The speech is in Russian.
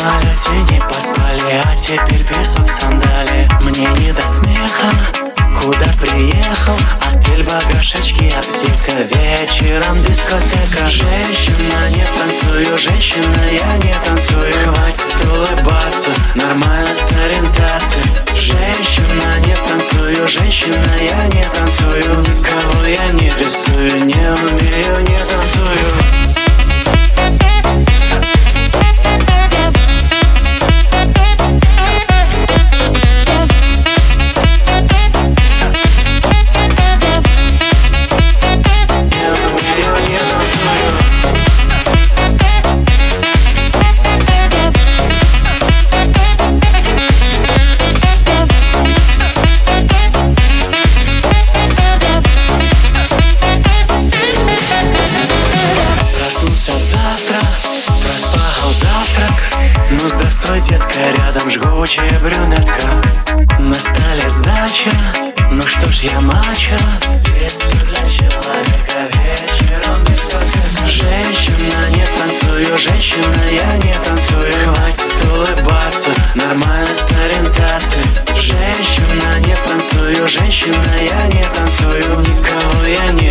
самолете не поспали, а теперь песок в сандале. Мне не до смеха, куда приехал? Отель, багаж, очки, аптека, вечером дискотека. Женщина, не танцую, женщина, я не танцую. Хватит улыбаться, нормально с ориентацией. Женщина, не танцую, женщина, я не танцую. Никого я не рисую, не умею, не танцую. Проспал завтрак. Ну здравствуй, детка, рядом жгучая брюнетка. На столе сдача, ну что ж я мачо. Свет все для человека, вечером дискотека. Женщина, не танцую, женщина, я не танцую. Хватит улыбаться, нормально с ориентацией. Женщина, не танцую, женщина, я не танцую. Никого я не